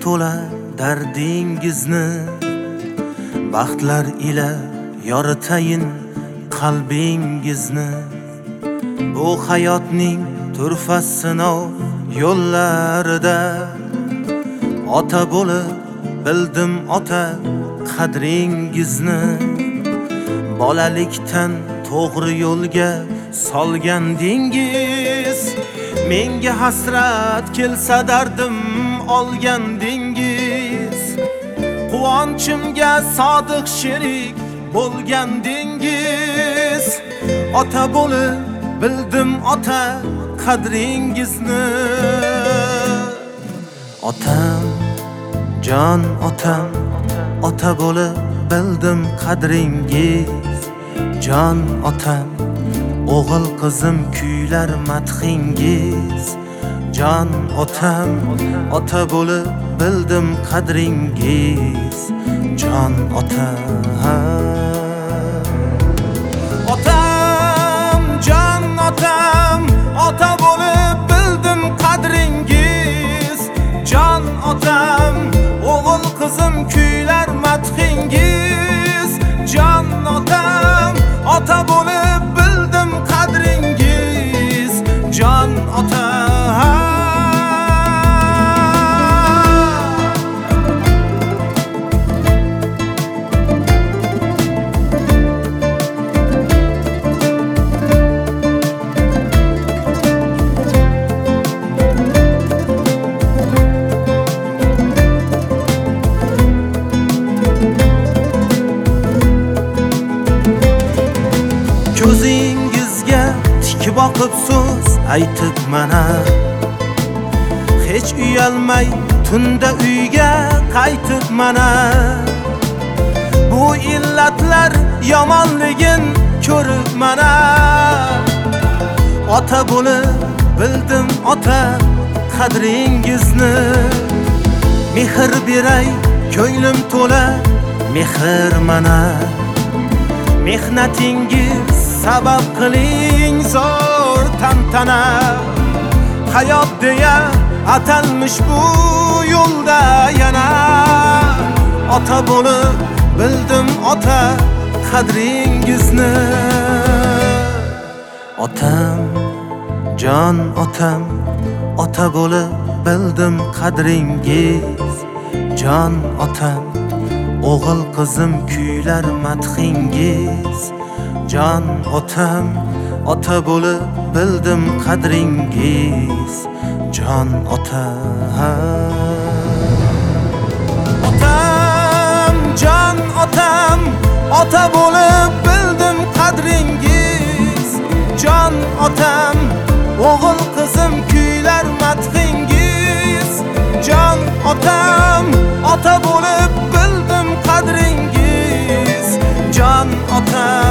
to'la dardingizni baxtlar ila yoritayin qalbingizni. Bu hayotning turfa sinov yo'llarida ota bo'lib bildim ota qadringizni. Bolalikdan to'g'ri yo'lga solgandingiz, menga hasrat kelsa dardim olgandingiz. Quvonchimga sodiq sherik bo'lgandingiz. Ota bo'lib bildim ota qadringizni. Otam, jon otam, ota bo'lib bildim qadringiz. Jon otam, o'g'il qizim kuylar madhingiz. Jon otam, ota bo'lib bildim qadringiz. Jon otam, otam, jon otam, ota bo'lib bildim qadringiz. Jon otam, o'g'il qizim kuylar madhingiz. Jon otam, ota bo'lib bildim qadringiz. Jon otam, ko'zingizga tik boqib so'z aytib mana, hech uyalmay tunda uyga qaytib mana. Bu illatlar yomonligin ko'rib mana. Ota bo'lib bildim ota qadringizni. Mehr beray ko'nglim to'la mehr mana. Mehnatingiz sabab qiling zo'r tantana. Hayot deya atalmish bu yo'lda yana. Ota bo'lib bildim ota qadringizni. Otam, jon otam, ota bo'lib bildim qadringiz. Jon otam, o'g'il qizim kuylar madhingiz. Jon otam, ota bo'lib bildim qadringiz. Jon otam, otam, jon otam, ota bo'lib bildim qadringiz. Jon otam, o'g'il qizim kuylar madhingiz. Jon otam, ota bo'lib bildim qadringiz. Jon otam.